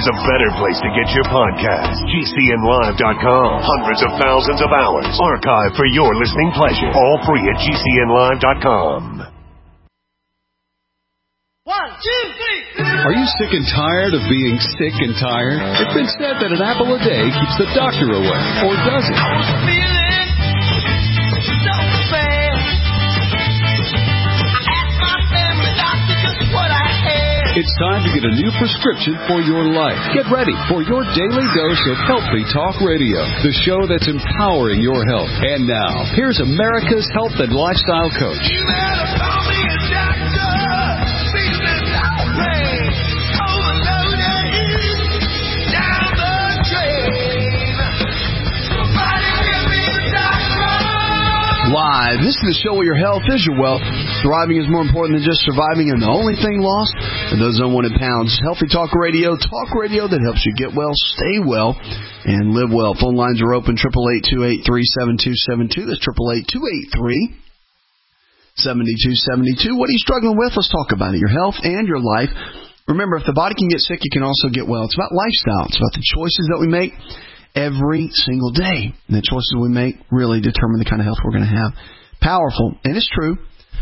there's a better place to get your podcast. GCNlive.com. Hundreds of thousands of hours archived for your listening pleasure. All free at GCNlive.com. 1, 2, 3. Are you sick and tired of being sick and tired? It's been said that an apple a day keeps the doctor away. Or does it? I was feeling so bad. I asked my family doctor just what I had. It's time to get a new prescription for your life. Get ready for your daily dose of Healthy Talk Radio, the show that's empowering your health. And now, here's America's health and lifestyle coach. You better call me a doctor. Feeling so bad. Overloaded. Down the drain. Somebody give me a doctor. Live. This is the show where your health is your wealth. Thriving is more important than just surviving, and the only thing lost are those unwanted pounds. Healthy Talk Radio that helps you get well, stay well, and live well. Phone lines are open, 888-283-7272. That's 888-283-7272. What are you struggling with? Let's talk about it. Your health and your life. Remember, if the body can get sick, it can also get well. It's about lifestyle. It's about the choices that we make every single day. And the choices we make really determine the kind of health we're going to have. Powerful. And it's true.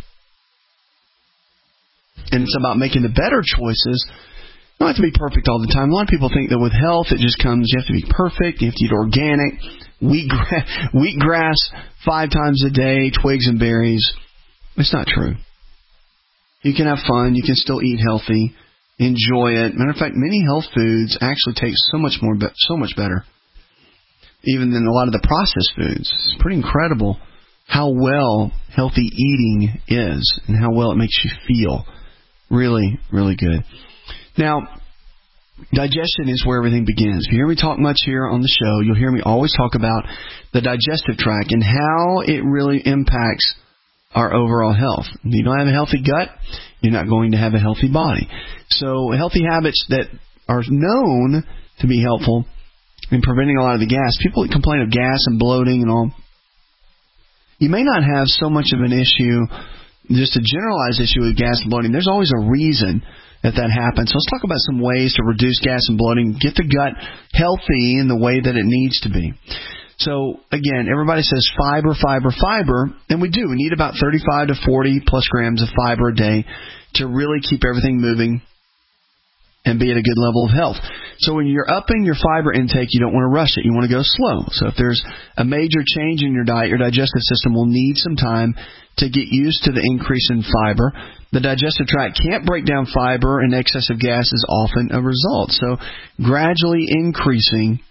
And it's about making the better choices. You don't have to be perfect all the time. A lot of people think that with health, it just comes, you have to be perfect, you have to eat organic, wheatgrass 5 times a day, twigs and berries. It's not true. You can have fun. You can still eat healthy. Enjoy it. Matter of fact, many health foods actually taste so much better, even than a lot of the processed foods. It's pretty incredible how well healthy eating is and how well it makes you feel. Really, really good. Now, digestion is where everything begins. If you hear me talk much here on the show, you'll hear me always talk about the digestive tract and how it really impacts our overall health. If you don't have a healthy gut, you're not going to have a healthy body. So healthy habits that are known to be helpful in preventing a lot of the gas. People that complain of gas and bloating and all, you may not have so much of an issue, just a generalized issue with gas and bloating. There's always a reason that happens. So let's talk about some ways to reduce gas and bloating, get the gut healthy in the way that it needs to be. So, again, everybody says fiber, and we do. We need about 35 to 40 plus grams of fiber a day to really keep everything moving and be at a good level of health. So when you're upping your fiber intake, you don't want to rush it. You want to go slow. So if there's a major change in your diet, your digestive system will need some time to get used to the increase in fiber. The digestive tract can't break down fiber, and excessive gas is often a result. So gradually increasing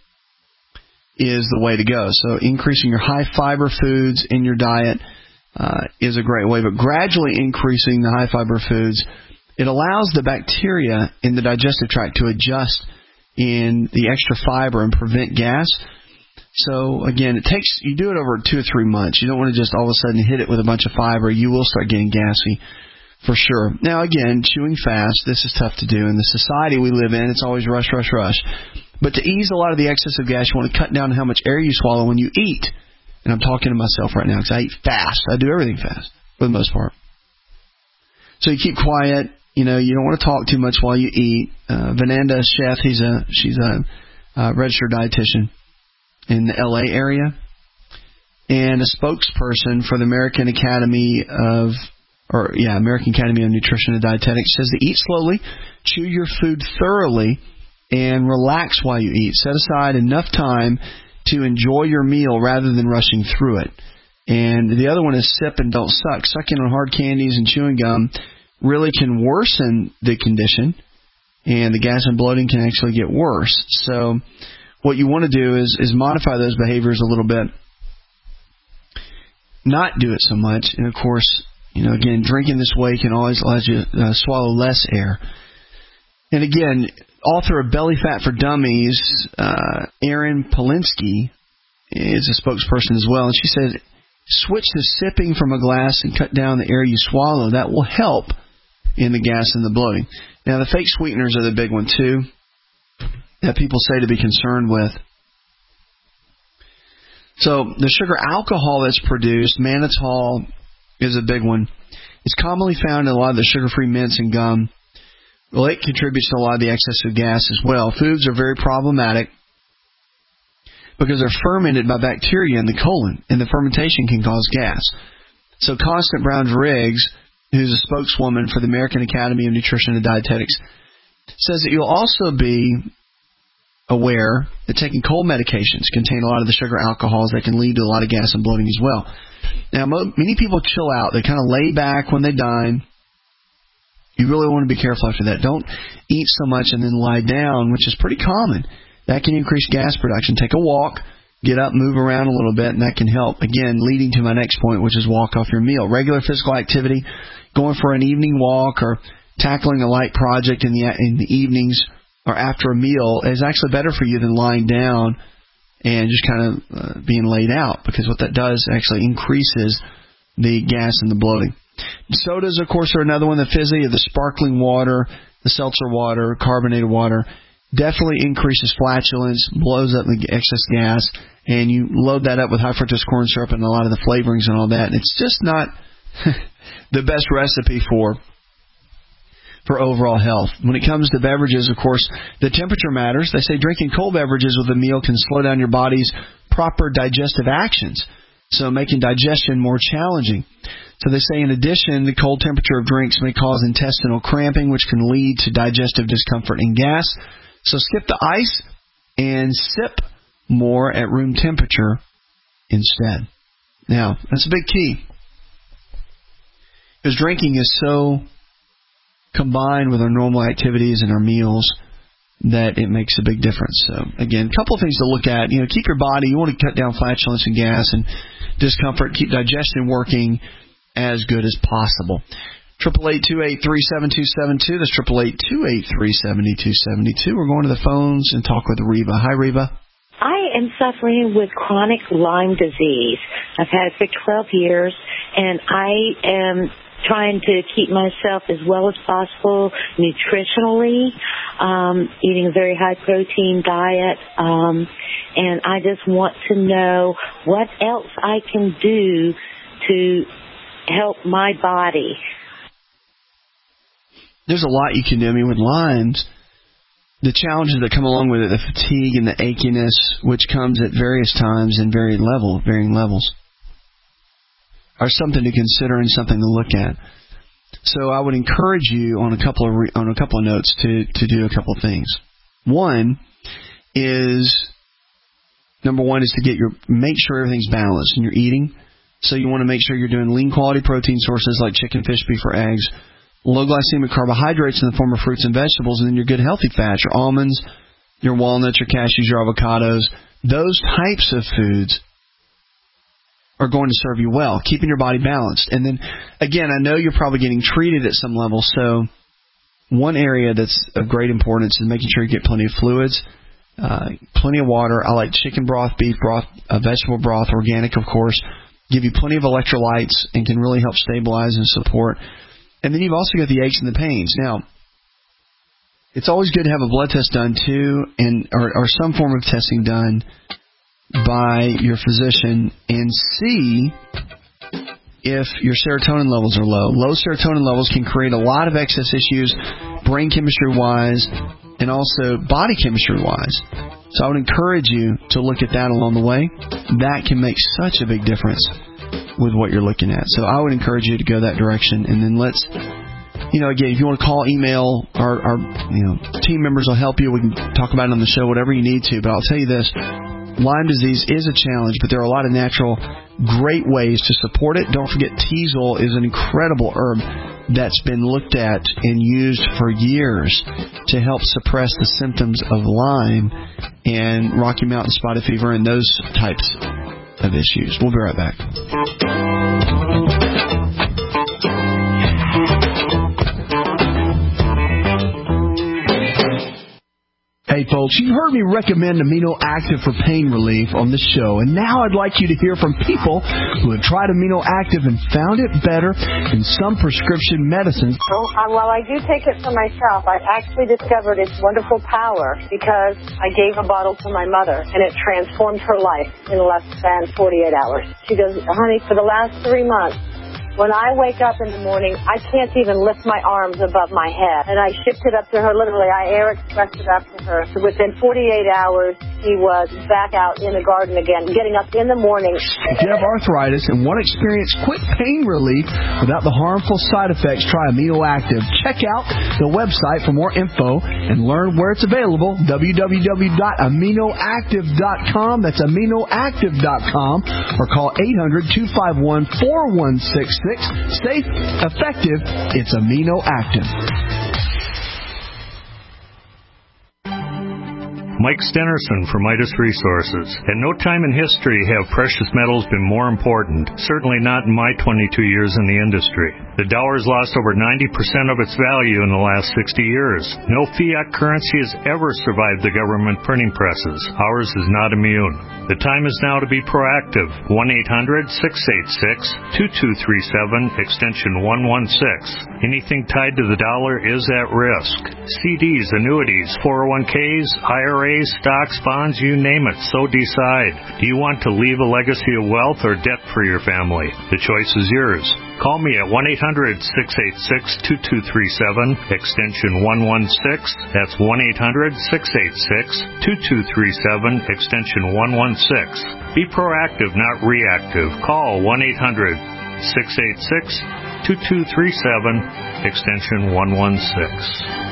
is the way to go. So increasing your high fiber foods in your diet is a great way, but gradually increasing the high fiber foods, it allows the bacteria in the digestive tract to adjust in the extra fiber and prevent gas. So again, you do it over 2 or 3 months. You don't want to just all of a sudden hit it with a bunch of fiber. You will start getting gassy for sure. Now again, chewing fast, this is tough to do. In the society we live in, it's always rush. But to ease a lot of the excessive gas, you want to cut down how much air you swallow when you eat. And I'm talking to myself right now because I eat fast. I do everything fast for the most part. So you keep quiet. You don't want to talk too much while you eat. Vananda Chef, she's a registered dietitian in the LA area and a spokesperson for the American Academy of Nutrition and Dietetics, says to eat slowly, chew your food thoroughly, and relax while you eat. Set aside enough time to enjoy your meal rather than rushing through it. And the other one is sip and don't suck. Sucking on hard candies and chewing gum really can worsen the condition, and the gas and bloating can actually get worse. So what you want to do is modify those behaviors a little bit, not do it so much. And, of course, again, drinking this way can always allow you to swallow less air. And, again, author of Belly Fat for Dummies, Erin Polinsky, is a spokesperson as well. And she said, switch to sipping from a glass and cut down the air you swallow. That will help in the gas and the bloating. Now, the fake sweeteners are the big one, too, that people say to be concerned with. So the sugar alcohol that's produced, mannitol, is a big one. It's commonly found in a lot of the sugar-free mints and gum. Well, it contributes to a lot of the excess of gas as well. Foods are very problematic because they're fermented by bacteria in the colon, and the fermentation can cause gas. So Constance Brown-Riggs, who's a spokeswoman for the American Academy of Nutrition and Dietetics, says that you'll also be aware that taking cold medications contain a lot of the sugar alcohols that can lead to a lot of gas and bloating as well. Now, many people chill out. They kind of lay back when they dine. You really want to be careful after that. Don't eat so much and then lie down, which is pretty common. That can increase gas production. Take a walk, get up, move around a little bit, and that can help. Again, leading to my next point, which is walk off your meal. Regular physical activity, going for an evening walk or tackling a light project in the evenings or after a meal is actually better for you than lying down and just kind of being laid out, because what that does actually increases the gas and the bloating. Sodas, of course, are another one. The fizzy, the sparkling water, the seltzer water, carbonated water, definitely increases flatulence, blows up the excess gas, and you load that up with high fructose corn syrup and a lot of the flavorings and all that, and it's just not the best recipe for overall health. When it comes to beverages, of course, the temperature matters. They say drinking cold beverages with a meal can slow down your body's proper digestive actions, so making digestion more challenging. So they say, in addition, the cold temperature of drinks may cause intestinal cramping, which can lead to digestive discomfort and gas. So skip the ice and sip more at room temperature instead. Now, that's a big key, because drinking is so combined with our normal activities and our meals that it makes a big difference. So, again, a couple of things to look at. Keep your body. You want to cut down flatulence and gas and discomfort. Keep digestion working as good as possible. 888-283-7272. That's 888-283-7272. We're going to the phones and talk with Reba. Hi, Reba. I am suffering with chronic Lyme disease. I've had it for 12 years, and I am trying to keep myself as well as possible nutritionally, eating a very high-protein diet, and I just want to know what else I can do to help my body. There's a lot you can do. With Lyme's, the challenges that come along with it, the fatigue and the achiness, which comes at various times and varying levels, are something to consider and something to look at. So I would encourage you on a couple of notes to do a couple of things. Number one is to make sure everything's balanced in your eating. So you want to make sure you're doing lean quality protein sources like chicken, fish, beef, or eggs, low glycemic carbohydrates in the form of fruits and vegetables, and then your good healthy fats, your almonds, your walnuts, your cashews, your avocados. Those types of foods are going to serve you well, keeping your body balanced. And then, again, I know you're probably getting treated at some level, so one area that's of great importance is making sure you get plenty of fluids, plenty of water. I like chicken broth, beef broth, vegetable broth, organic, of course. Give you plenty of electrolytes and can really help stabilize and support. And then you've also got the aches and the pains. Now, it's always good to have a blood test done too, or some form of testing done by your physician, and see if your serotonin levels are low. Low serotonin levels can create a lot of excess issues, brain chemistry-wise, and also body chemistry-wise. So I would encourage you to look at that along the way. That can make such a big difference with what you're looking at. So I would encourage you to go that direction. And then let's, again, if you want to call, email, our team members will help you. We can talk about it on the show, whatever you need to. But I'll tell you this, Lyme disease is a challenge, but there are a lot of natural, great ways to support it. Don't forget, teasel is an incredible herb that's been looked at and used for years to help suppress the symptoms of Lyme and Rocky Mountain spotted fever and those types of issues. We'll be right back. Hey folks, you've heard me recommend Amino Active for pain relief on this show, and now I'd like you to hear from people who have tried Amino Active and found it better than some prescription medicines. Well, I do take it for myself. I actually discovered its wonderful power because I gave a bottle to my mother, and it transformed her life in less than 48 hours. She goes, honey, for the last 3 months, When I wake up in the morning, I can't even lift my arms above my head. And I shipped it up to her, literally, I air expressed it up to her. So within 48 hours, she was back out in the garden again, getting up in the morning. If you have arthritis and want to experience quick pain relief without the harmful side effects, try Amino Active. Check out the website for more info and learn where it's available, www.aminoactive.com. That's aminoactive.com, or call 800-251-4166. Safe, effective, it's Amino Active. Mike Stenerson from Midas Resources. At no time in history have precious metals been more important, certainly not in my 22 years in the industry. The dollar has lost over 90% of its value in the last 60 years. No fiat currency has ever survived the government printing presses. Ours is not immune. The time is now to be proactive. 1-800-686-2237, extension 116. Anything tied to the dollar is at risk. CDs, annuities, 401ks, IRAs, stocks, bonds, you name it, so decide. Do you want to leave a legacy of wealth or debt for your family? The choice is yours. Call me at 1-800-686-2237, extension 116. That's 1-800-686-2237, extension 116. Be proactive, not reactive. Call 1-800-686-2237, extension 116.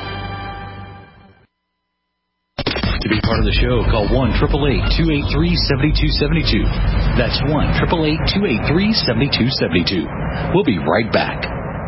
To be part of the show, call 1-888-283-7272. That's 1-888-283-7272. We'll be right back.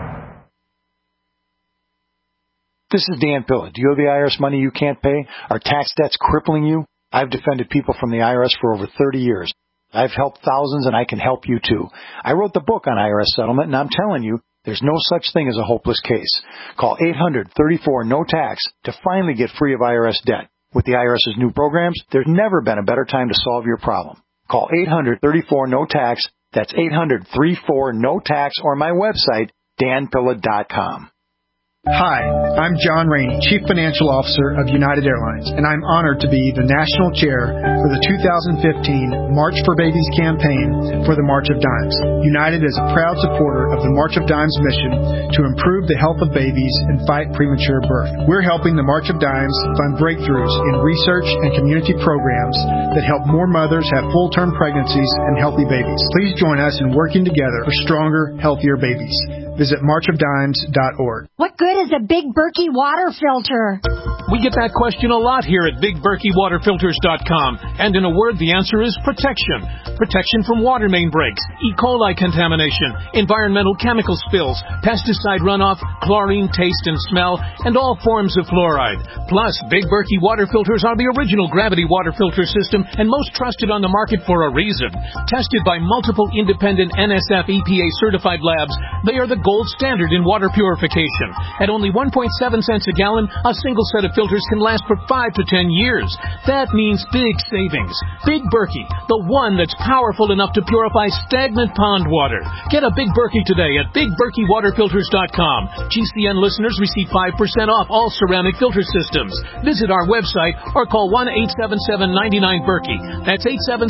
This is Dan Pilla. Do you owe the IRS money you can't pay? Are tax debts crippling you? I've defended people from the IRS for over 30 years. I've helped thousands, and I can help you too. I wrote the book on IRS settlement, and I'm telling you, there's no such thing as a hopeless case. Call 800-34-NO-TAX to finally get free of IRS debt. With the IRS's new programs, there's never been a better time to solve your problem. Call 800-34-NO-TAX. That's 800-34-NO-TAX, or my website, danpilla.com. Hi, I'm John Rainey, Chief Financial Officer of United Airlines, and I'm honored to be the National Chair for the 2015 March for Babies campaign for the March of Dimes. United is a proud supporter of the March of Dimes mission to improve the health of babies and fight premature birth. We're helping the March of Dimes fund breakthroughs in research and community programs that help more mothers have full-term pregnancies and healthy babies. Please join us in working together for stronger, healthier babies. Visit marchofdimes.org. What good is a Big Berkey water filter? We get that question a lot here at BigBerkeyWaterFilters.com. And in a word, the answer is protection. Protection from water main breaks, E. coli contamination, environmental chemical spills, pesticide runoff, chlorine taste and smell, and all forms of fluoride. Plus, Big Berkey water filters are the original gravity water filter system and most trusted on the market for a reason. Tested by multiple independent NSF EPA certified labs, they are the gold standard in water purification. At only 1.7 cents a gallon, a single set of filters can last for 5 to 10 years. That means big savings. Big Berkey, the one that's powerful enough to purify stagnant pond water. Get a Big Berkey today at BigBerkeyWaterFilters.com. GCN listeners receive 5% off all ceramic filter systems. Visit our website or call 1-877-99-BERKEY. That's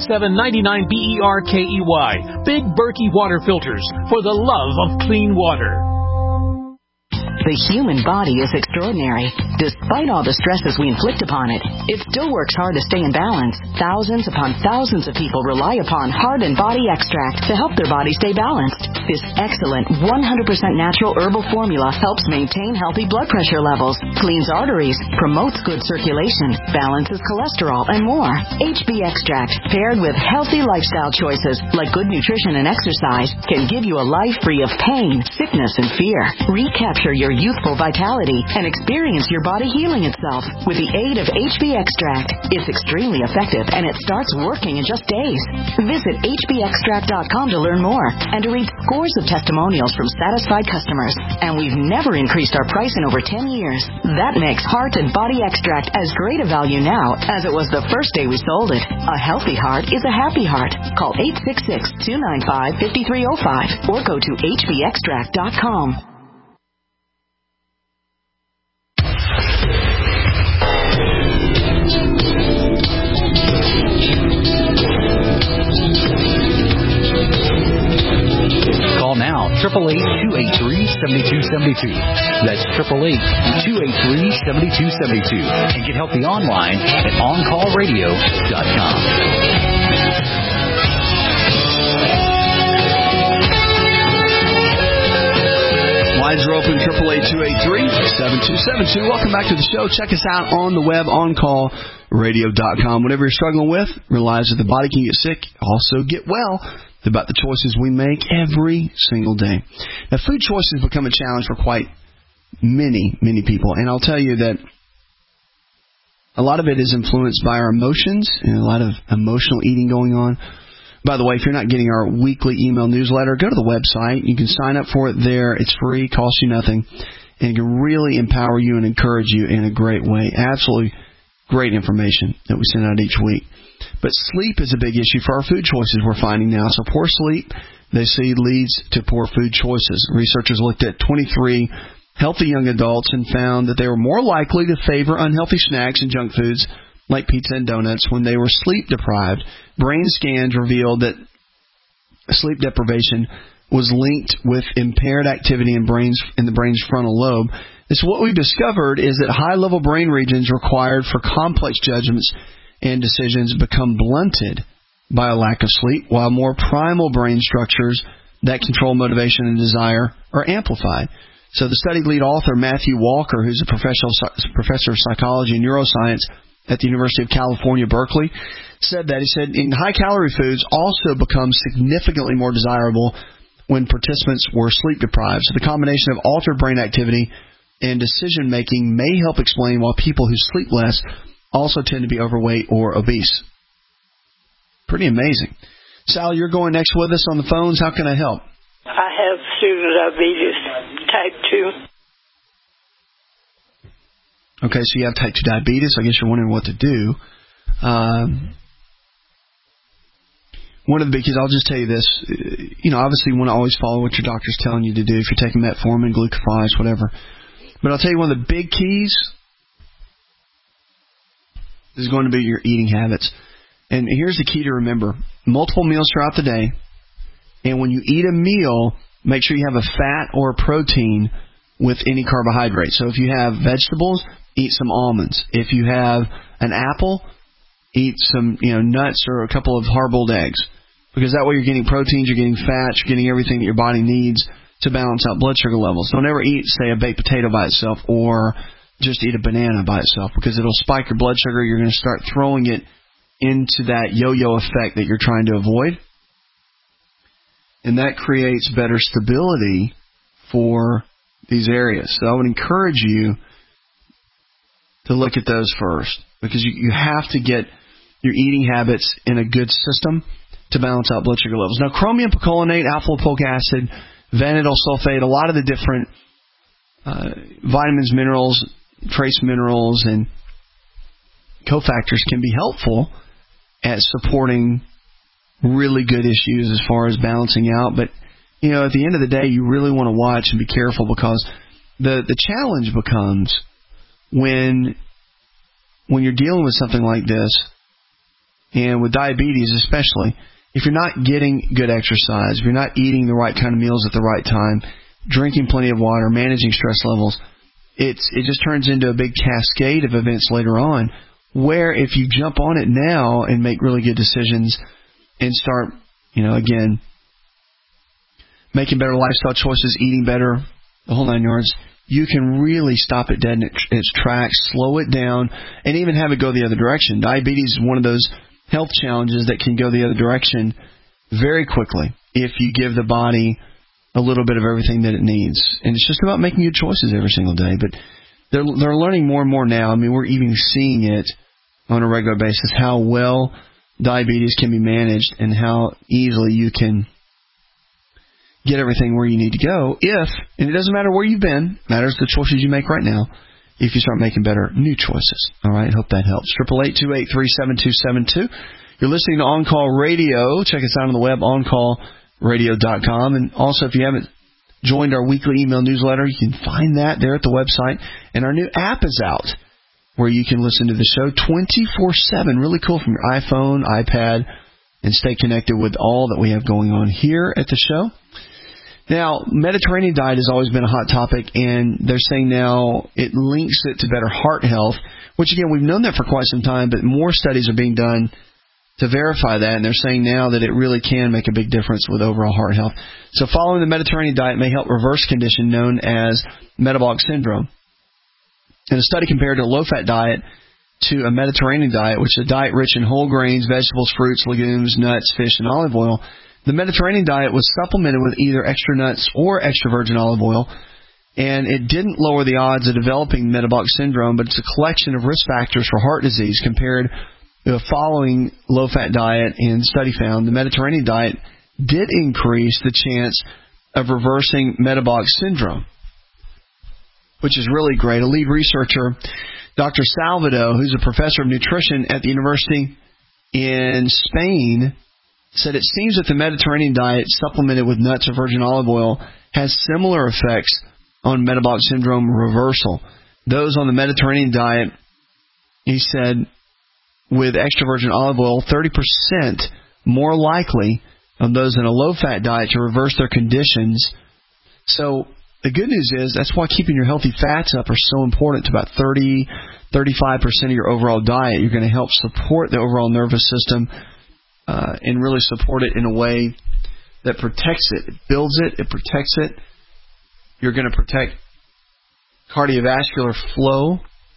877-99-BERKEY. Big Berkey Water Filters, for the love of clean water. The human body is extraordinary. Despite all the stresses we inflict upon it, it still works hard to stay in balance. Thousands upon thousands of people rely upon Heart and Body Extract to help their body stay balanced. This excellent 100% natural herbal formula helps maintain healthy blood pressure levels, cleans arteries, promotes good circulation, balances cholesterol, and more. HB Extract, paired with healthy lifestyle choices like good nutrition and exercise, can give you a life free of pain, sickness, and fear. Recapture your youthful vitality and experience your body healing itself with the aid of HB Extract. It's extremely effective and it starts working in just days. Visit hbextract.com to learn more and to read scores of testimonials from satisfied customers. And we've never increased our price in over 10 years. That makes Heart and Body Extract as great a value now as it was the first day we sold it. A healthy heart is a happy heart. Call 866-295-5305 or go to hbextract.com. Call now, 888-283-7272. That's 888-283-7272. And get help online at OnCallRadio.com. Lines are open, 888-283-7272. Welcome back to the show. Check us out on the web, OnCallRadio.com. Whatever you're struggling with, realize that the body can get sick, also get well. It's about the choices we make every single day. Now, food choices become a challenge for quite many people. And I'll tell you that a lot of it is influenced by our emotions and a lot of emotional eating going on. By the way, if you're not getting our weekly email newsletter, go to the website. You can sign up for it there. It's free, costs you nothing, and it can really empower you and encourage you in a great way. Absolutely great information that we send out each week. But sleep is a big issue for our food choices we're finding now. So poor sleep, they say, leads to poor food choices. Researchers looked at 23 healthy young adults and found that they were more likely to favor unhealthy snacks and junk foods like pizza and donuts when they were sleep deprived. Brain scans revealed that sleep deprivation was linked with impaired activity in the brain's frontal lobe. So what we discovered is that high-level brain regions required for complex judgments and decisions become blunted by a lack of sleep, while more primal brain structures that control motivation and desire are amplified. So the study lead author, Matthew Walker, who's a professor of psychology and neuroscience at the University of California, Berkeley, said in high-calorie foods also become significantly more desirable when participants were sleep deprived. So the combination of altered brain activity and decision-making may help explain why people who sleep less also tend to be overweight or obese. Pretty amazing. Sal, you're going next with us on the phones. How can I help? I have sugar diabetes type 2. Okay, so you have type 2 diabetes. I guess you're wondering what to do. One of the big keys, I'll just tell you this. Obviously you want to always follow what your doctor's telling you to do if you're taking metformin, glucophage, whatever. But I'll tell you one of the big keys is going to be your eating habits. And here's the key to remember. Multiple meals throughout the day. And when you eat a meal, make sure you have a fat or a protein with any carbohydrate. So if you have vegetables, eat some almonds. If you have an apple, eat some nuts or a couple of hard-boiled eggs. Because that way you're getting proteins, you're getting fats, you're getting everything that your body needs to balance out blood sugar levels. Don't ever eat, say, a baked potato by itself or just eat a banana by itself, because it'll spike your blood sugar. You're going to start throwing it into that yo-yo effect that you're trying to avoid. And that creates better stability for these areas. So I would encourage you to look at those first, because you have to get your eating habits in a good system to balance out blood sugar levels. Now, chromium picolinate, alpha-lipoic acid, vanadyl sulfate, a lot of the different vitamins, minerals, trace minerals, and cofactors can be helpful at supporting really good issues as far as balancing out. But, at the end of the day, you really want to watch and be careful, because the challenge becomes when you're dealing with something like this, and with diabetes especially, if you're not getting good exercise, if you're not eating the right kind of meals at the right time, drinking plenty of water, managing stress levels, it just turns into a big cascade of events later on, where if you jump on it now and make really good decisions and start, again, making better lifestyle choices, eating better, the whole 9 yards, you can really stop it dead in its tracks, slow it down, and even have it go the other direction. Diabetes is one of those health challenges that can go the other direction very quickly if you give the body a little bit of everything that it needs. And it's just about making good choices every single day. But they're learning more and more now. I mean, we're even seeing it on a regular basis, how well diabetes can be managed and how easily you can get everything where you need to go and it doesn't matter where you've been, it matters the choices you make right now, if you start making better new choices. All right, hope that helps. 888-283-7272. You're listening to On Call Radio. Check us out on the web, OnCallRadio.com. And also, if you haven't joined our weekly email newsletter, you can find that there at the website. And our new app is out, where you can listen to the show 24/7. Really cool, from your iPhone, iPad, and stay connected with all that we have going on here at the show. Now, Mediterranean diet has always been a hot topic, and they're saying now it links it to better heart health, which, again, we've known that for quite some time, but more studies are being done to verify that, and they're saying now that it really can make a big difference with overall heart health. So following the Mediterranean diet may help reverse a condition known as metabolic syndrome. And a study compared a low-fat diet to a Mediterranean diet, which is a diet rich in whole grains, vegetables, fruits, legumes, nuts, fish, and olive oil. The Mediterranean diet was supplemented with either extra nuts or extra virgin olive oil, and it didn't lower the odds of developing metabolic syndrome, but it's a collection of risk factors for heart disease compared to a following low-fat diet, and the study found the Mediterranean diet did increase the chance of reversing metabolic syndrome, which is really great. A lead researcher, Dr. Salvado, who's a professor of nutrition at the university in Spain, said it seems that the Mediterranean diet supplemented with nuts or virgin olive oil has similar effects on metabolic syndrome reversal. Those on the Mediterranean diet, he said, with extra virgin olive oil, 30% more likely than those in a low-fat diet to reverse their conditions. So the good news is that's why keeping your healthy fats up are so important to about 30-35% of your overall diet. You're going to help support the overall nervous system and really support it in a way that protects it. It builds it. It protects it. You're going to protect cardiovascular flow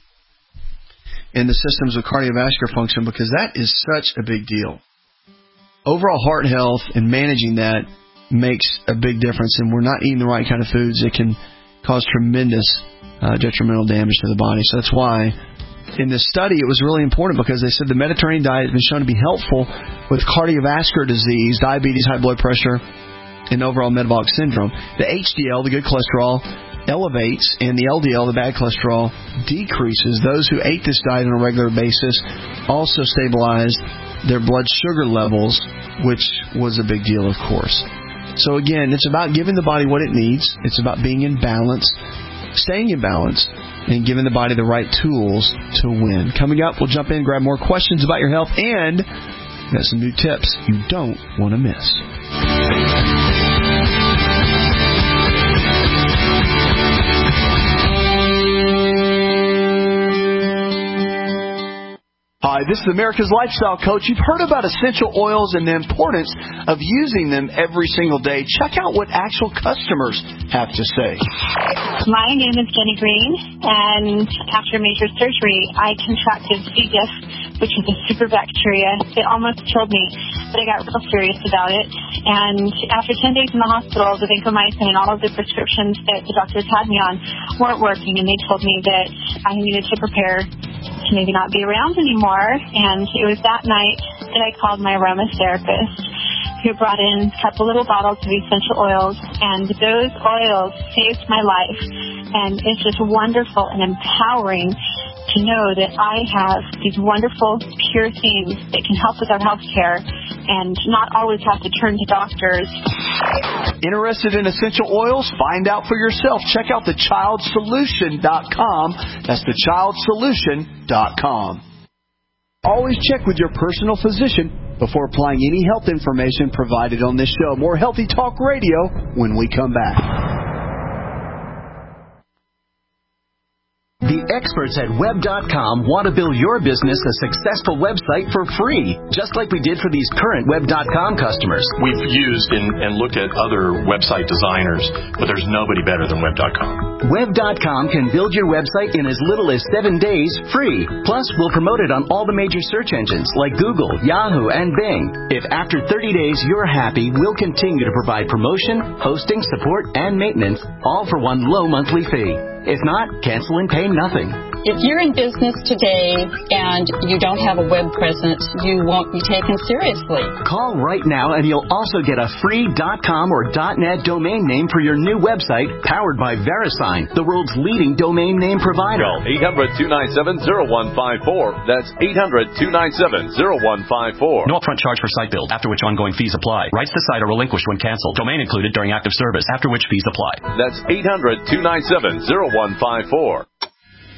and the systems of cardiovascular function, because that is such a big deal. Overall heart health and managing that makes a big difference, and we're not eating the right kind of foods that can cause tremendous detrimental damage to the body. So that's why in this study it was really important, because they said the Mediterranean diet has been shown to be helpful with cardiovascular disease, diabetes, high blood pressure, and overall metabolic syndrome. The HDL, the good cholesterol, elevates, and the LDL, the bad cholesterol, decreases. Those who ate this diet on a regular basis also stabilized their blood sugar levels, which was a big deal, of course. So again, it's about giving the body what it needs. It's about being in balance, staying in balance, and giving the body the right tools to win. Coming up, we'll jump in and grab more questions about your health, and we've got some new tips you don't want to miss. Hi, this is America's Lifestyle Coach. You've heard about essential oils and the importance of using them every single day. Check out what actual customers have to say. My name is Jenny Green, and after major surgery, I contracted C. diff, which is a super bacteria. It almost killed me, but I got real serious about it. And after 10 days in the hospital, the vancomycin and all of the prescriptions that the doctors had me on weren't working, and they told me that I needed to prepare to maybe not be around anymore. And it was that night that I called my aromatherapist, who brought in a couple little bottles of essential oils, and those oils saved my life. And it's just wonderful and empowering to know that I have these wonderful, pure things that can help with our health care and not always have to turn to doctors. Interested in essential oils? Find out for yourself. Check out thechildsolution.com. That's thechildsolution.com. Always check with your personal physician before applying any health information provided on this show. More Healthy Talk Radio when we come back. The experts at Web.com want to build your business a successful website for free, just like we did for these current Web.com customers. We've used and looked at other website designers, but there's nobody better than Web.com. Web.com can build your website in as little as 7 days free. Plus, we'll promote it on all the major search engines like Google, Yahoo, and Bing. If after 30 days you're happy, we'll continue to provide promotion, hosting, support, and maintenance, all for one low monthly fee. If not, cancel and pay nothing. If you're in business today and you don't have a web presence, you won't be taken seriously. Call right now and you'll also get a free .com or .net domain name for your new website, powered by VeriSign, the world's leading domain name provider. Call 800-297-0154. That's 800-297-0154. No upfront charge for site build, after which ongoing fees apply. Rights to site are relinquished when canceled. Domain included during active service, after which fees apply. That's 800-297-0154.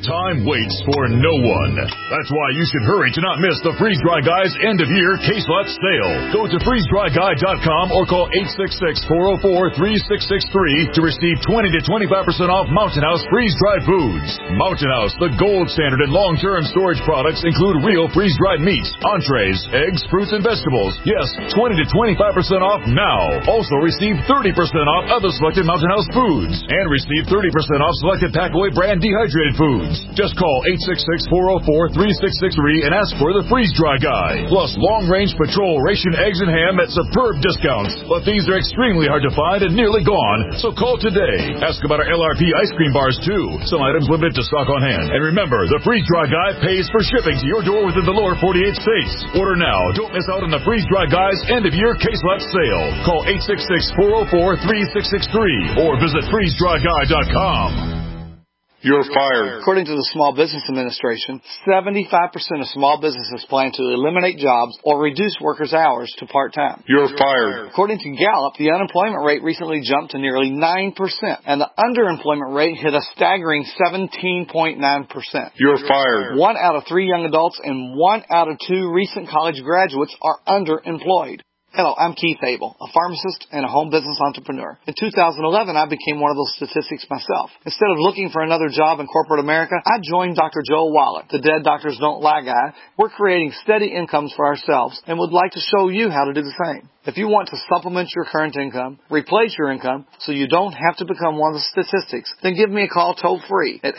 Time waits for no one. That's why you should hurry to not miss the Freeze Dry Guy's end-of-year case lot sale. Go to freezedryguy.com or call 866-404-3663 to receive 20 to 25% off Mountain House freeze-dried foods. Mountain House, the gold standard in long-term storage products, include real freeze-dried meats, entrees, eggs, fruits, and vegetables. Yes, 20 to 25% off now. Also receive 30% off other selected Mountain House foods and receive 30% off selected Packaway brand dehydrated foods. Just call 866-404-3663 and ask for the Freeze Dry Guy. Plus long-range patrol ration eggs and ham at superb discounts. But these are extremely hard to find and nearly gone, so call today. Ask about our LRP ice cream bars too. Some items limited to stock on hand. And remember, the Freeze Dry Guy pays for shipping to your door within the lower 48 states. Order now. Don't miss out on the Freeze Dry Guy's end-of-year case lot sale. Call 866-404-3663 or visit freezedryguy.com. You're fired. According to the Small Business Administration, 75% of small businesses plan to eliminate jobs or reduce workers' hours to part-time. You're fired. According to Gallup, the unemployment rate recently jumped to nearly 9%, and the underemployment rate hit a staggering 17.9%. You're fired. 1 out of 3 young adults and 1 out of 2 recent college graduates are underemployed. Hello, I'm Keith Abel, a pharmacist and a home business entrepreneur. In 2011, I became one of those statistics myself. Instead of looking for another job in corporate America, I joined Dr. Joel Wallach, the Dead Doctors Don't Lie guy. We're creating steady incomes for ourselves and would like to show you how to do the same. If you want to supplement your current income, replace your income, so you don't have to become one of the statistics, then give me a call toll-free at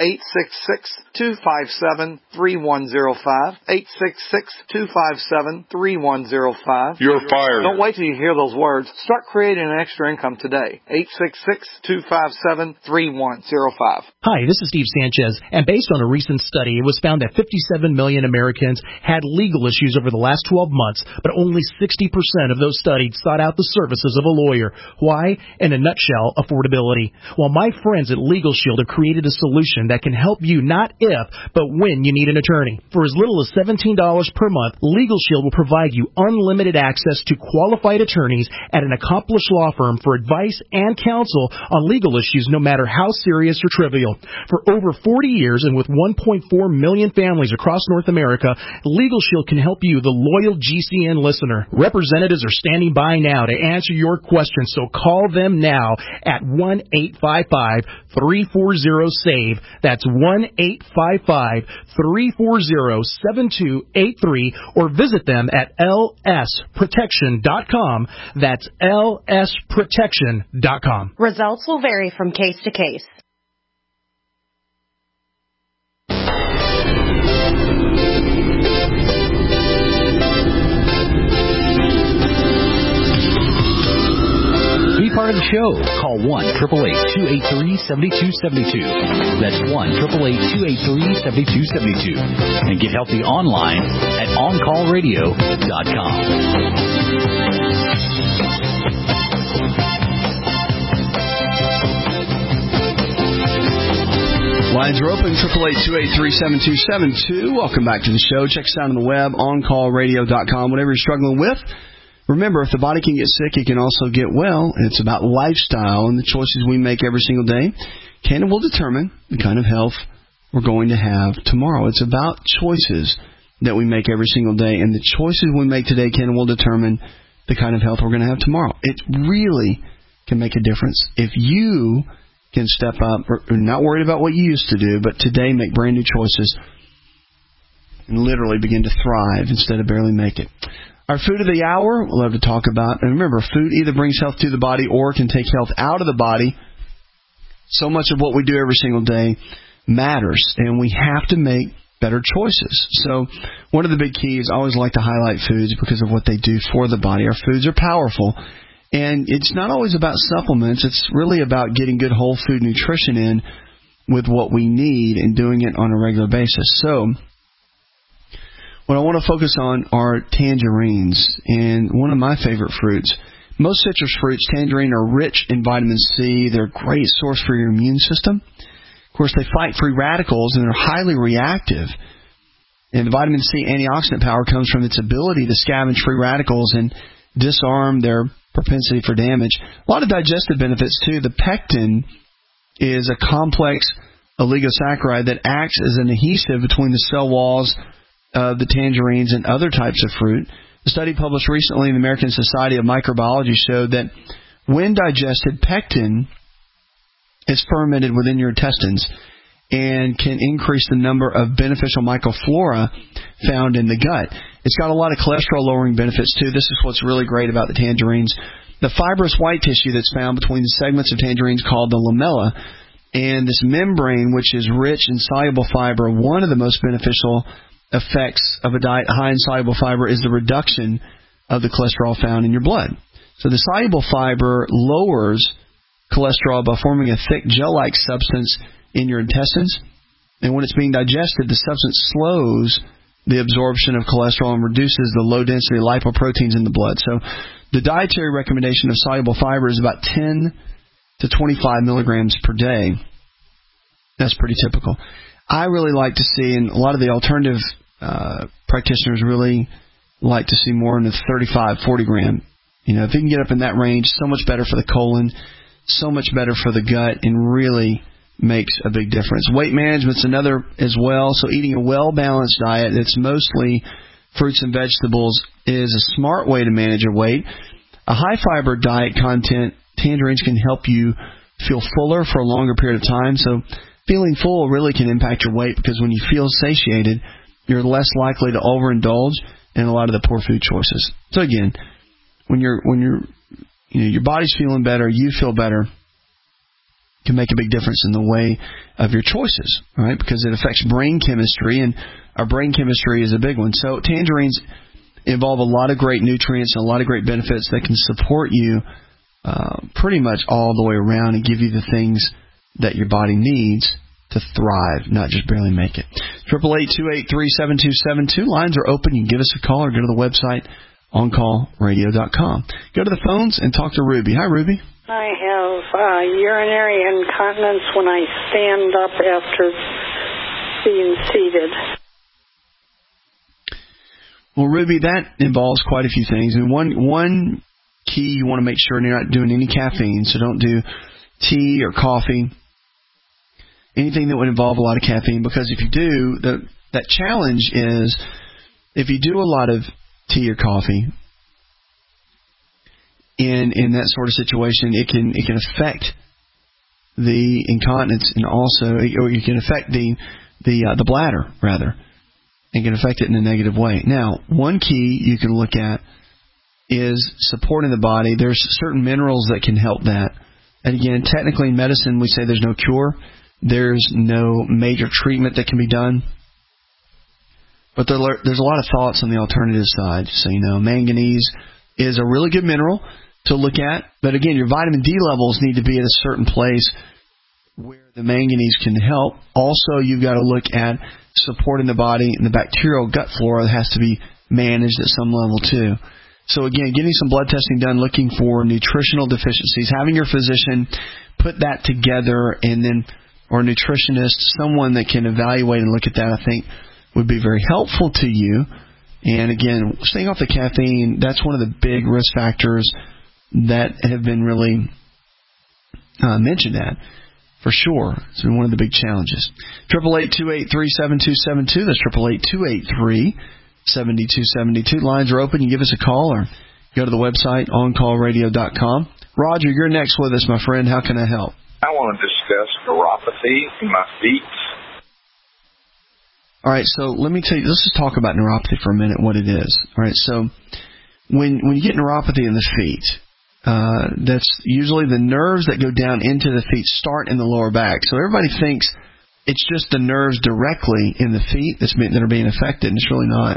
866-257-3105, 866-257-3105. You're fired. Don't wait till you hear those words. Start creating an extra income today. 866-257-3105. Hi, this is Steve Sanchez, and based on a recent study, it was found that 57 million Americans had legal issues over the last 12 months, but only 60% of those studied sought out the services of a lawyer. Why? In a nutshell, affordability. Well, my friends at Legal Shield have created a solution that can help you not if, but when you need an attorney. For as little as $17 per month, Legal Shield will provide you unlimited access to qualified attorneys at an accomplished law firm for advice and counsel on legal issues, no matter how serious or trivial. For over 40 years and with 1.4 million families across North America, Legal Shield can help you, the loyal GCN listener. Representatives are standing by now to answer your questions, so call them now at 1-855-340-SAVE. That's 1-855-340-7283, or visit them at lsprotection.com. That's lsprotection.com. Results will vary from case to case. Be part of the show. Call 1-888-283-7272. That's 1-888-283-7272. And get healthy online at OnCallRadio.com. Lines are open, 888-283-7272. Welcome back to the show. Check us out on the web, OnCallRadio.com. Whatever you're struggling with, remember, if the body can get sick, it can also get well. It's about lifestyle and the choices we make every single day. Can and will determine the kind of health we're going to have tomorrow. It's about choices that we make every single day, and the choices we make today can and will determine the kind of health we're going to have tomorrow. It really can make a difference. If you can step up, or not worried about what you used to do, but today make brand new choices and literally begin to thrive instead of barely make it. Our food of the hour, we'll love to talk about. And remember, food either brings health to the body or can take health out of the body. So much of what we do every single day matters, and we have to make better choices. So one of the big keys, I always like to highlight foods because of what they do for the body. Our foods are powerful, and it's not always about supplements. It's really about getting good whole food nutrition in with what we need and doing it on a regular basis. So what I want to focus on are tangerines, and one of my favorite fruits. Most citrus fruits, tangerine, are rich in vitamin C. They're a great source for your immune system. Of course, they fight free radicals, and they're highly reactive. And the vitamin C antioxidant power comes from its ability to scavenge free radicals and disarm their propensity for damage. A lot of digestive benefits, too. The pectin is a complex oligosaccharide that acts as an adhesive between the cell walls of the tangerines and other types of fruit. A study published recently in the American Society of Microbiology showed that when digested, pectin is fermented within your intestines and can increase the number of beneficial microflora found in the gut. It's got a lot of cholesterol-lowering benefits, too. This is what's really great about the tangerines. The fibrous white tissue that's found between the segments of tangerines called the lamella, and this membrane, which is rich in soluble fiber. One of the most beneficial effects of a diet high in soluble fiber is the reduction of the cholesterol found in your blood. So the soluble fiber lowers cholesterol by forming a thick gel-like substance in your intestines, and when it's being digested, the substance slows the absorption of cholesterol and reduces the low-density lipoproteins in the blood. So the dietary recommendation of soluble fiber is about 10 to 25 milligrams per day. That's pretty typical. I really like to see, and a lot of the alternative practitioners really like to see more in the 35, 40 gram. You know, if you can get up in that range, so much better for the colon, so much better for the gut, and really makes a big difference. Weight management's another as well. So eating a well-balanced diet that's mostly fruits and vegetables is a smart way to manage your weight. A high-fiber diet content, tangerines can help you feel fuller for a longer period of time. So feeling full really can impact your weight because when you feel satiated, you're less likely to overindulge in a lot of the poor food choices. So again, when your body's feeling better, you feel better, can make a big difference in the way of your choices, right? Because it affects brain chemistry, and our brain chemistry is a big one. So tangerines involve a lot of great nutrients and a lot of great benefits that can support you pretty much all the way around and give you the things that your body needs to thrive, not just barely make it. 888-283-7272. Lines are open. You can give us a call or go to the website, oncallradio.com. Go to the phones and talk to Ruby. Hi, Ruby. I have urinary incontinence when I stand up after being seated. Well, Ruby, that involves quite a few things. And one key, you want to make sure you're not doing any caffeine, so don't do tea or coffee, anything that would involve a lot of caffeine, because if you do, that challenge is if you do a lot of tea or coffee, in that sort of situation, it can affect the incontinence, and also, or you can affect the bladder rather, and can affect it in a negative way. Now, one key you can look at is supporting the body. There's certain minerals that can help that. And again, technically in medicine, we say there's no cure. There's no major treatment that can be done. But there's a lot of thoughts on the alternative side. So, manganese is a really good mineral to look at. But again, your vitamin D levels need to be at a certain place where the manganese can help. Also, you've got to look at supporting the body, and the bacterial gut flora has to be managed at some level too. So again, getting some blood testing done, looking for nutritional deficiencies, having your physician put that together, and then, or a nutritionist, someone that can evaluate and look at that, I think would be very helpful to you. And again, staying off the caffeine, that's one of the big risk factors that have been really mentioned at, for sure. It's been one of the big challenges. 888-283-7272. That's 888-283-7272. Lines are open. You give us a call or go to the website, oncallradio.com. Roger, you're next with us, my friend. How can I help? I want to discuss neuropathy in my feet. All right, so let me tell you, let's just talk about neuropathy for a minute, what it is. All right, so when you get neuropathy in the feet, that's usually the nerves that go down into the feet start in the lower back. So everybody thinks it's just the nerves directly in the feet that are being affected, and it's really not.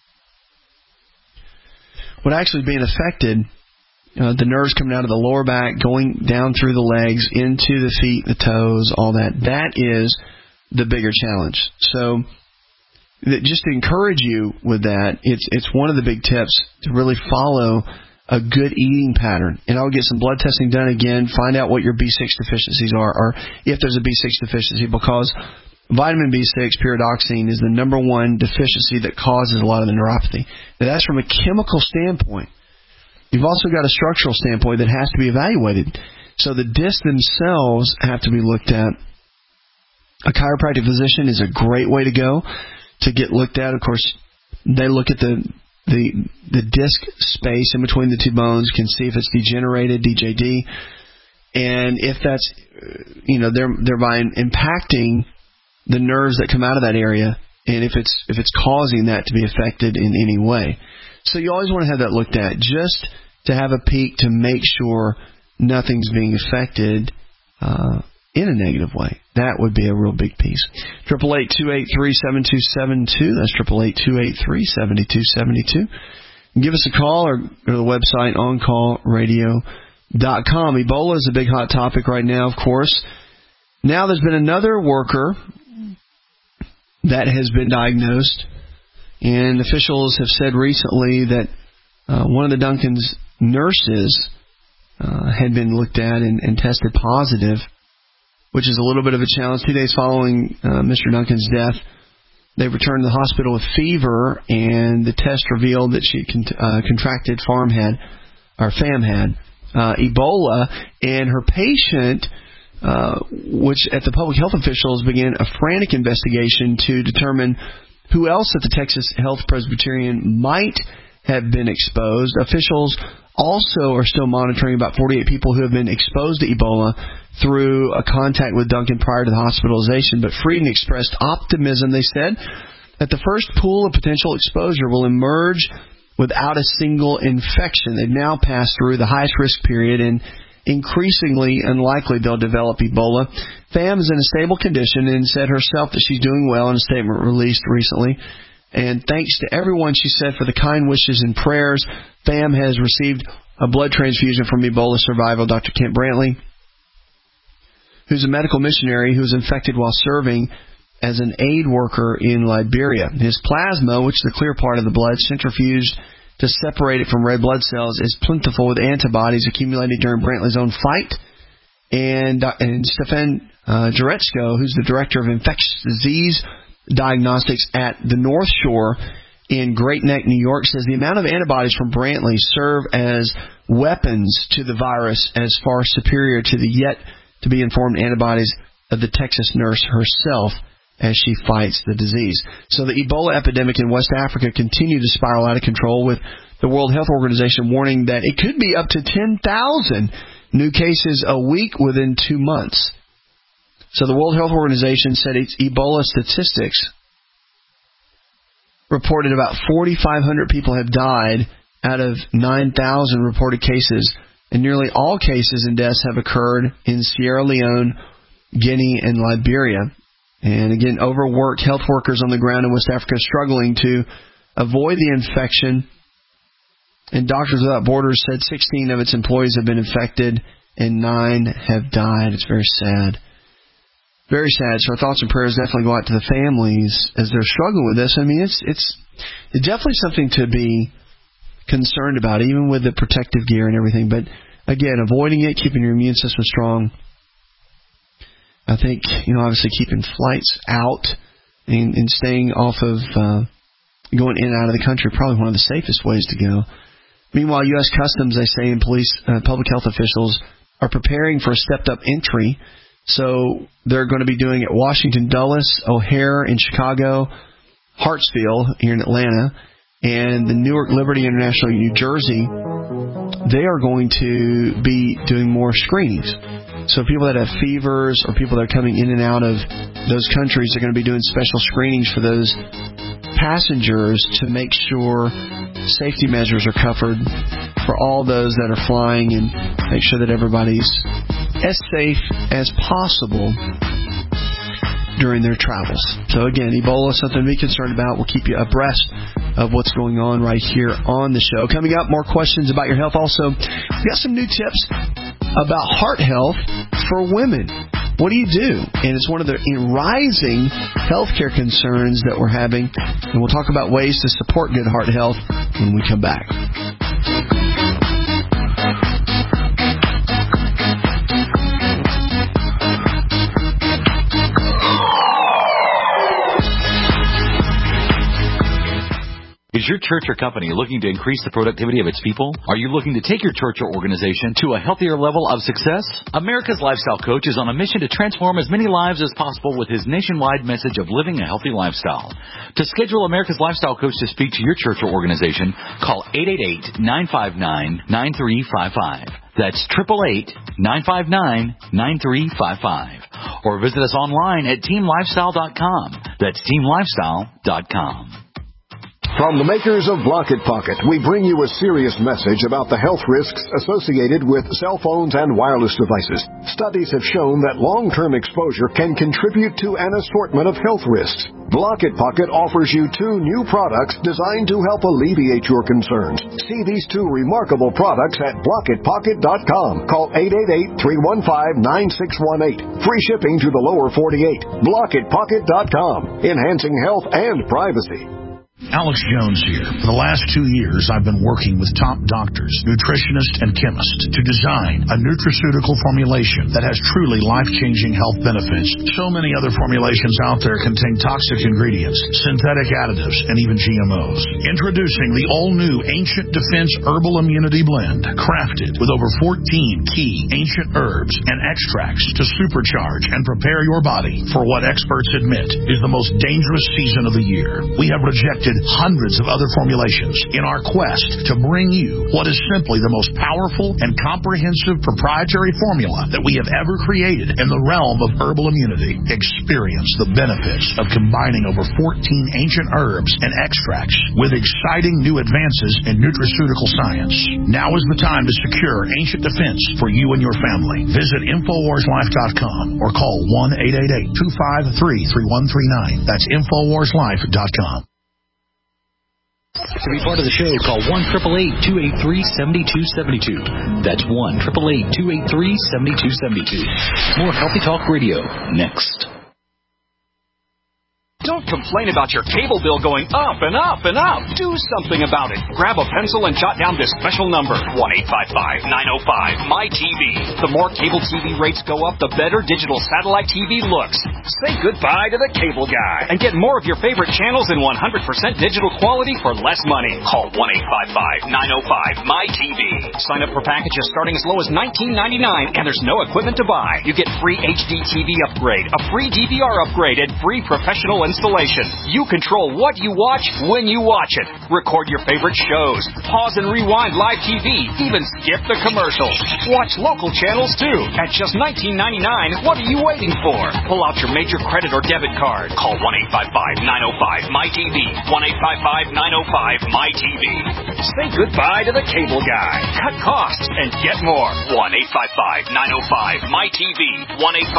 What actually is being affected, the nerves coming out of the lower back, going down through the legs, into the feet, the toes, all that is the bigger challenge. So just to encourage you with that, it's one of the big tips to really follow a good eating pattern. And I'll get some blood testing done again, find out what your B6 deficiencies are, or if there's a B6 deficiency, because vitamin B6, pyridoxine, is the number one deficiency that causes a lot of the neuropathy. Now, that's from a chemical standpoint. You've also got a structural standpoint that has to be evaluated. So the discs themselves have to be looked at A chiropractic physician is a great way to go to get looked at. Of course, they look at the disc space in between the two bones, can see if it's degenerated, DJD, and if that's, thereby impacting the nerves that come out of that area, and if it's causing that to be affected in any way. So you always want to have that looked at, just to have a peek to make sure nothing's being affected in a negative way. That would be a real big piece. 888-283-7272. That's 888-283-7272. Give us a call or go to the website oncallradio.com. Ebola is a big hot topic right now, of course. Now there's been another worker that has been diagnosed, and officials have said recently that one of the Duncan's nurses had been looked at and tested positive, which is a little bit of a challenge. 2 days following Mr. Duncan's death, they returned to the hospital with fever, and the test revealed that she contracted FAM had Ebola, and her patient, which at the public health officials began a frantic investigation to determine who else at the Texas Health Presbyterian might have been exposed. Officials also are still monitoring about 48 people who have been exposed to Ebola through a contact with Duncan prior to the hospitalization. But Frieden expressed optimism, they said, that the first pool of potential exposure will emerge without a single infection. They've now passed through the highest risk period, and increasingly unlikely they'll develop Ebola. Pham is in a stable condition and said herself that she's doing well in a statement released recently. And thanks to everyone, she said, for the kind wishes and prayers. Pham has received a blood transfusion from Ebola survivor Dr. Kent Brantley, who's a medical missionary who was infected while serving as an aid worker in Liberia. His plasma, which is the clear part of the blood, centrifuged to separate it from red blood cells, is plentiful with antibodies accumulated during Brantley's own fight. And Stefan Jaretsko, who's the director of infectious disease diagnostics at the North Shore in Great Neck, New York, says the amount of antibodies from Brantley serve as weapons to the virus as far superior to the yet-to-be informed antibodies of the Texas nurse herself as she fights the disease. So the Ebola epidemic in West Africa continued to spiral out of control, with the World Health Organization warning that it could be up to 10,000 new cases a week within 2 months. So the World Health Organization said its Ebola statistics reported about 4,500 people have died out of 9,000 reported cases, and nearly all cases and deaths have occurred in Sierra Leone, Guinea, and Liberia. And again, overworked health workers on the ground in West Africa struggling to avoid the infection. And Doctors Without Borders said 16 of its employees have been infected and 9 have died. It's very sad. Very sad. So our thoughts and prayers definitely go out to the families as they're struggling with this. I mean, it's definitely something to be concerned about, even with the protective gear and everything. But again, avoiding it, keeping your immune system strong. I think, obviously keeping flights out and staying off of going in and out of the country, probably one of the safest ways to go. Meanwhile, U.S. Customs, they say, and police, public health officials are preparing for a stepped-up entry. So they're going to be doing it at Washington Dulles, O'Hare in Chicago, Hartsfield here in Atlanta, and the Newark Liberty International in New Jersey. They are going to be doing more screenings. So people that have fevers or people that are coming in and out of those countries are going to be doing special screenings for those passengers to make sure safety measures are covered for all those that are flying, and make sure that everybody's as safe as possible during their travels. So again, Ebola is something to be concerned about. We'll keep you abreast of what's going on right here on the show. Coming up, more questions about your health. Also, we got some new tips about heart health for women. What do you do? And it's one of the rising healthcare concerns that we're having. And we'll talk about ways to support good heart health when we come back. Is your church or company looking to increase the productivity of its people? Are you looking to take your church or organization to a healthier level of success? America's Lifestyle Coach is on a mission to transform as many lives as possible with his nationwide message of living a healthy lifestyle. To schedule America's Lifestyle Coach to speak to your church or organization, call 888-959-9355. That's 888-959-9355. Or visit us online at teamlifestyle.com. That's teamlifestyle.com. From the makers of Block It Pocket, we bring you a serious message about the health risks associated with cell phones and wireless devices. Studies have shown that long-term exposure can contribute to an assortment of health risks. Block It Pocket offers you 2 new products designed to help alleviate your concerns. See these 2 remarkable products at blockitpocket.com. Call 888-315-9618. Free shipping to the lower 48. Blockitpocket.com. Enhancing health and privacy. Alex Jones here. For the last 2 years, I've been working with top doctors, nutritionists, and chemists to design a nutraceutical formulation that has truly life-changing health benefits. So many other formulations out there contain toxic ingredients, synthetic additives, and even GMOs. Introducing the all-new Ancient Defense Herbal Immunity Blend, crafted with over 14 key ancient herbs and extracts to supercharge and prepare your body for what experts admit is the most dangerous season of the year. We have rejected hundreds of other formulations in our quest to bring you what is simply the most powerful and comprehensive proprietary formula that we have ever created in the realm of herbal immunity. Experience the benefits of combining over 14 ancient herbs and extracts with exciting new advances in nutraceutical science. Now is the time to secure Ancient Defense for you and your family. Visit InfoWarsLife.com or call 1-888-253-3139. That's InfoWarsLife.com. To be part of the show, call 1-888-283-7272. That's 1-888-283-7272. More Healthy Talk Radio next. Don't complain about your cable bill going up and up and up. Do something about it. Grab a pencil and jot down this special number, 1-855-905-MY-TV. The more cable TV rates go up, the better digital satellite TV looks. Say goodbye to the cable guy and get more of your favorite channels in 100% digital quality for less money. Call 1-855-905-MY-TV. Sign up for packages starting as low as $19.99, and there's no equipment to buy. You get free HD TV upgrade, a free DVR upgrade, and free professional installation. You control what you watch when you watch it. Record your favorite shows. Pause and rewind live TV. Even skip the commercials. Watch local channels too. At just $19.99, what are you waiting for? Pull out your major credit or debit card. Call 1-855-905-MY-TV. 1-855-905-MY-TV. Say goodbye to the cable guy. Cut costs and get more. 1-855-905-MY-TV.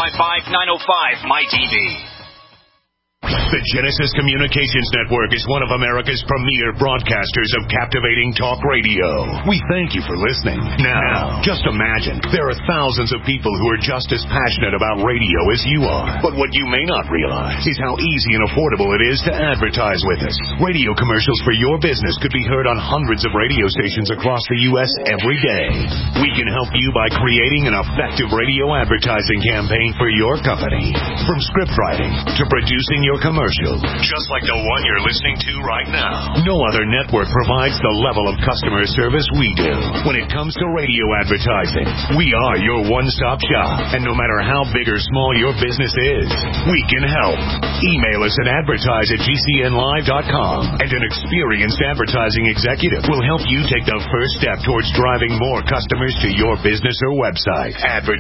1-855-905-MY-TV. The Genesis Communications Network is one of America's premier broadcasters of captivating talk radio. We thank you for listening. Now, just imagine, there are thousands of people who are just as passionate about radio as you are. But what you may not realize is how easy and affordable it is to advertise with us. Radio commercials for your business could be heard on hundreds of radio stations across the U.S. every day. We can help you by creating an effective radio advertising campaign for your company. From script writing to producing your commercial, just like the one you're listening to right now. No other network provides the level of customer service we do. When it comes to radio advertising, we are your one-stop shop. And no matter how big or small your business is, we can help. Email us at advertise@gcnlive.com, and an experienced advertising executive will help you take the first step towards driving more customers to your business or website.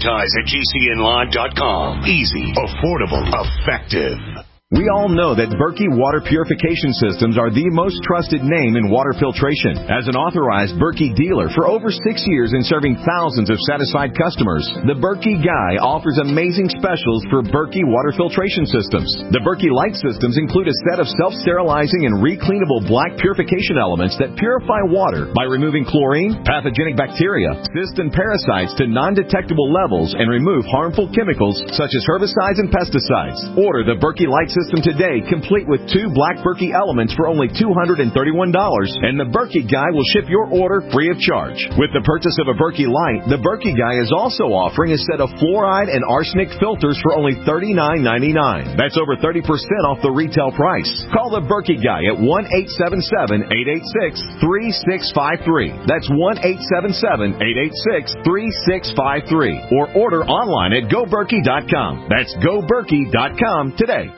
Advertise@gcnlive.com. Easy, affordable, effective. We all know that Berkey Water Purification Systems are the most trusted name in water filtration. As an authorized Berkey dealer for over 6 years and serving thousands of satisfied customers, the Berkey Guy offers amazing specials for Berkey Water Filtration Systems. The Berkey Light Systems include a set of self-sterilizing and recleanable black purification elements that purify water by removing chlorine, pathogenic bacteria, cysts, and parasites to non-detectable levels and remove harmful chemicals such as herbicides and pesticides. Order the Berkey Light Systems system today, complete with 2 Black Berkey elements for only $231, and the Berkey Guy will ship your order free of charge. With the purchase of a Berkey Light, the Berkey Guy is also offering a set of fluoride and arsenic filters for only $39.99. That's over 30% off the retail price. Call the Berkey Guy at 1-877-886-3653. That's 1-877-886-3653. Or order online at GoBerkey.com. That's GoBerkey.com today.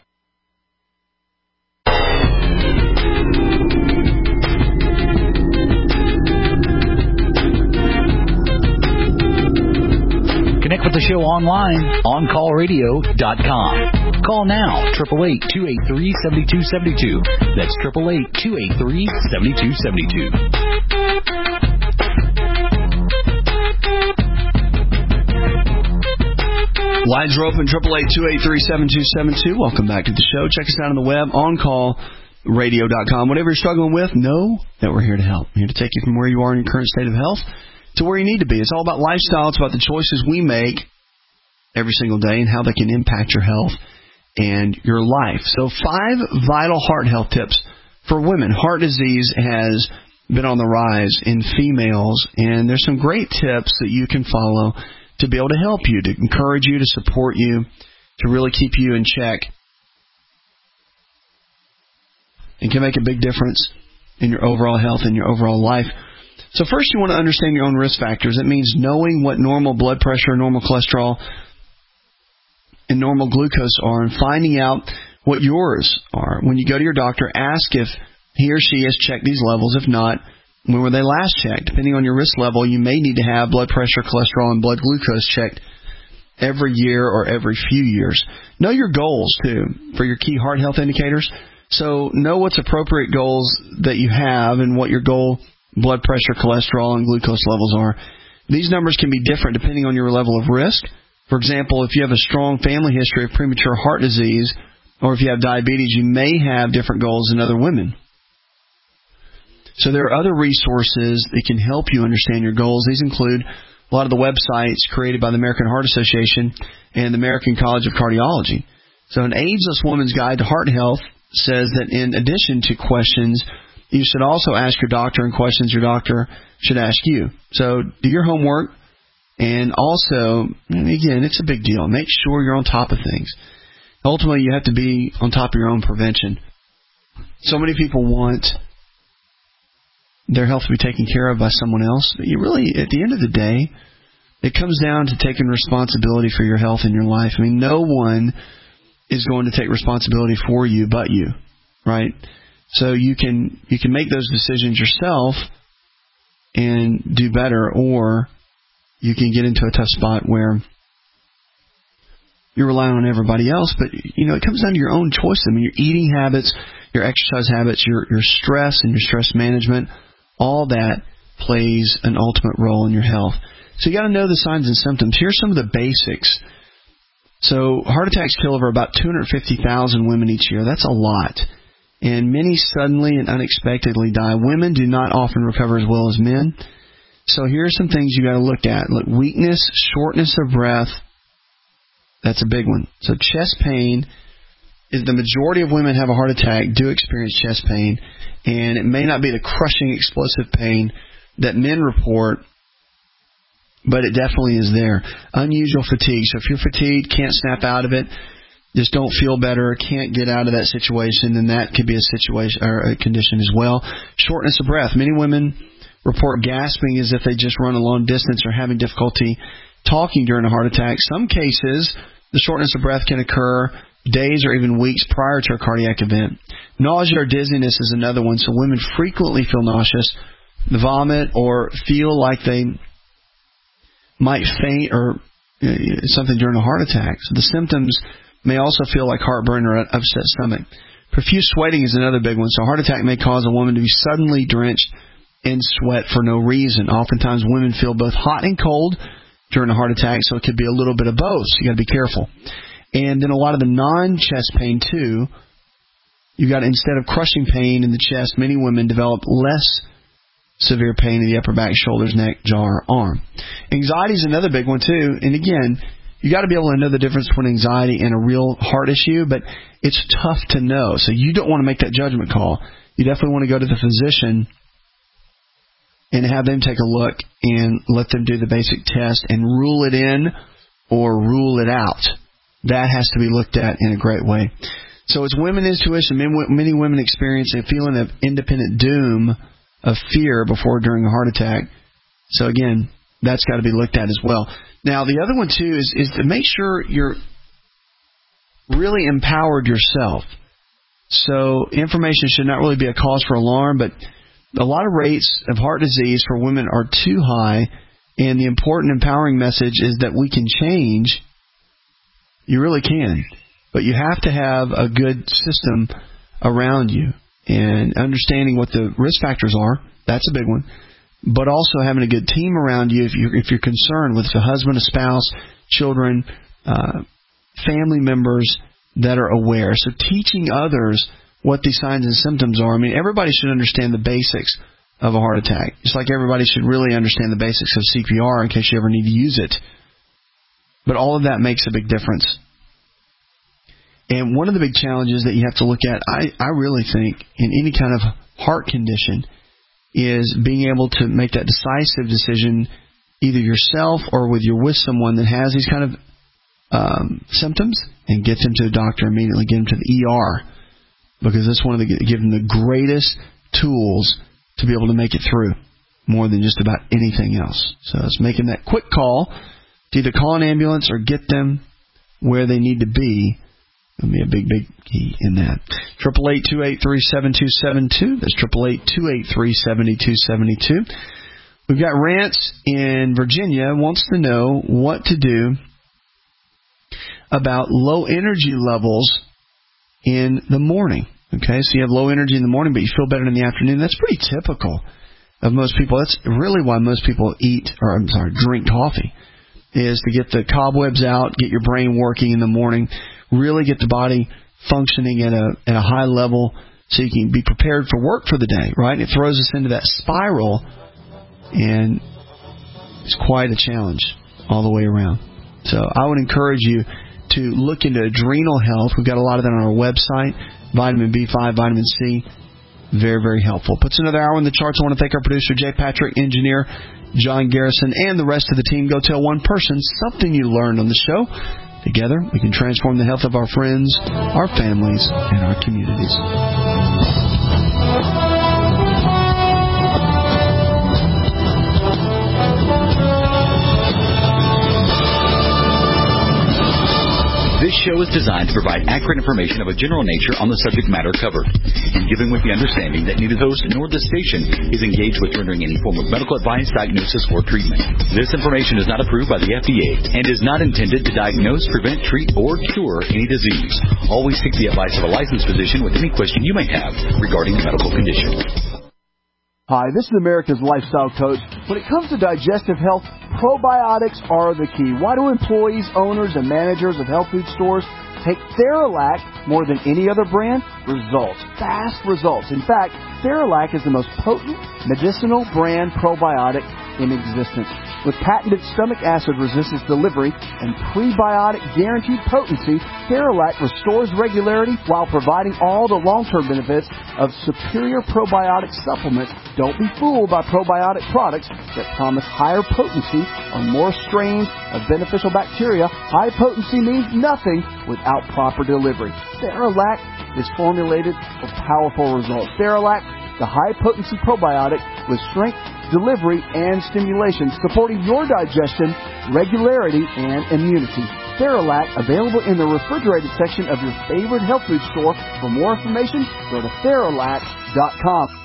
Connect with the show online, OnCallRadio.com. Call now, 888-283-7272. That's 888-283-7272. Lines are open, 888-283-7272. Welcome back to the show. Check us out on the web, OnCallRadio.com. Whatever you're struggling with, know that we're here to help. We're here to take you from where you are in your current state of health to where you need to be. It's all about lifestyle. It's about the choices we make every single day and how they can impact your health and your life. So 5 vital heart health tips for women. Heart disease has been on the rise in females, and there's some great tips that you can follow to be able to help you, to encourage you, to support you, to really keep you in check. It can make a big difference in your overall health and your overall life. So first, you want to understand your own risk factors. It means knowing what normal blood pressure, normal cholesterol, and normal glucose are, and finding out what yours are. When you go to your doctor, ask if he or she has checked these levels. If not, when were they last checked? Depending on your risk level, you may need to have blood pressure, cholesterol, and blood glucose checked every year or every few years. Know your goals, too, for your key heart health indicators. So know what's appropriate goals that you have and what your goal blood pressure, cholesterol, and glucose levels are. These numbers can be different depending on your level of risk. For example, if you have a strong family history of premature heart disease, or if you have diabetes, you may have different goals than other women. So there are other resources that can help you understand your goals. These include a lot of the websites created by the American Heart Association and the American College of Cardiology. So an Ageless Woman's Guide to Heart Health says that in addition to questions, you should also ask your doctor and questions your doctor should ask you. So do your homework, and also, again, it's a big deal. Make sure you're on top of things. Ultimately, you have to be on top of your own prevention. So many people want their health to be taken care of by someone else. But you really, at the end of the day, it comes down to taking responsibility for your health and your life. I mean, no one is going to take responsibility for you but you, right? So you can make those decisions yourself and do better, or you can get into a tough spot where you're relying on everybody else. But, it comes down to your own choice. I mean, your eating habits, your exercise habits, your stress and your stress management, all that plays an ultimate role in your health. So you got to know the signs and symptoms. Here's some of the basics. So heart attacks kill over about 250,000 women each year. That's a lot. And many suddenly and unexpectedly die. Women do not often recover as well as men. So here are some things you got to look at. Look, weakness, shortness of breath. That's a big one. So chest pain. The majority of women have a heart attack do experience chest pain, and it may not be the crushing, explosive pain that men report, but it definitely is there. Unusual fatigue. So if you're fatigued, can't snap out of it, just don't feel better, can't get out of that situation, then that could be a situation or a condition as well. Shortness of breath. Many women report gasping as if they just run a long distance or having difficulty talking during a heart attack. Some cases, the shortness of breath can occur days or even weeks prior to a cardiac event. Nausea or dizziness is another one. So women frequently feel nauseous, vomit, or feel like they might faint or something during a heart attack. So the symptoms may also feel like heartburn or an upset stomach. Profuse sweating is another big one. So a heart attack may cause a woman to be suddenly drenched in sweat for no reason. Oftentimes women feel both hot and cold during a heart attack, so it could be a little bit of both. So you got to be careful. And then a lot of the non-chest pain too. You got, instead of crushing pain in the chest, many women develop less severe pain in the upper back, shoulders, neck, jaw, or arm. Anxiety is another big one too. And again, you got to be able to know the difference between anxiety and a real heart issue, but it's tough to know. So you don't want to make that judgment call. You definitely want to go to the physician and have them take a look and let them do the basic test and rule it in or rule it out. That has to be looked at in a great way. So it's women's intuition. Many women experience a feeling of independent doom, of fear before or during a heart attack. So again, that's got to be looked at as well. Now, the other one, too, is to make sure you're really empowered yourself. So information should not really be a cause for alarm, but a lot of rates of heart disease for women are too high, and the important empowering message is that we can change. You really can. But you have to have a good system around you and understanding what the risk factors are. That's a big one. But also having a good team around you if you're concerned with a husband, a spouse, children, family members that are aware. So teaching others what these signs and symptoms are. I mean, everybody should understand the basics of a heart attack. Just like everybody should really understand the basics of CPR in case you ever need to use it. But all of that makes a big difference. And one of the big challenges that you have to look at, I really think, in any kind of heart condition is being able to make that decisive decision either yourself or with someone that has these kind of symptoms and get them to the doctor immediately, get them to the ER, because that's one of give them the greatest tools to be able to make it through more than just about anything else. So it's making that quick call to either call an ambulance or get them where they need to be. It'll be a big, big key in that. 888-283-7272. That's 888-283-7272. We've got Rance in Virginia wants to know what to do about low energy levels in the morning. Okay, so you have low energy in the morning, but you feel better in the afternoon. That's pretty typical of most people. That's really why most people drink coffee, is to get the cobwebs out, get your brain working in the morning, really get the body functioning at a high level so you can be prepared for work for the day, right? It throws us into that spiral, and it's quite a challenge all the way around. So I would encourage you to look into adrenal health. We've got a lot of that on our website. Vitamin B5, vitamin C, very, very helpful. Puts another hour in the charts. I want to thank our producer, Jay Patrick, engineer John Garrison, and the rest of the team. Go tell one person something you learned on the show. Together, we can transform the health of our friends, our families, and our communities. This show is designed to provide accurate information of a general nature on the subject matter covered, and given with the understanding that neither host nor the station is engaged with rendering any form of medical advice, diagnosis, or treatment. This information is not approved by the FDA and is not intended to diagnose, prevent, treat, or cure any disease. Always seek the advice of a licensed physician with any question you may have regarding a medical condition. Hi, this is America's Lifestyle Coach. When it comes to digestive health, probiotics are the key. Why do employees, owners, and managers of health food stores take Theralac more than any other brand? Results. Fast results. In fact, Theralac is the most potent medicinal brand probiotic in existence. With patented stomach acid resistance delivery and prebiotic guaranteed potency, Theralac restores regularity while providing all the long-term benefits of superior probiotic supplements. Don't be fooled by probiotic products that promise higher potency or more strains of beneficial bacteria. High potency means nothing without proper delivery. Theralac is formulated for powerful results. Theralac, the high-potency probiotic with strength, delivery, and stimulation, supporting your digestion, regularity, and immunity. Theralac, available in the refrigerated section of your favorite health food store. For more information, go to Theralac.com.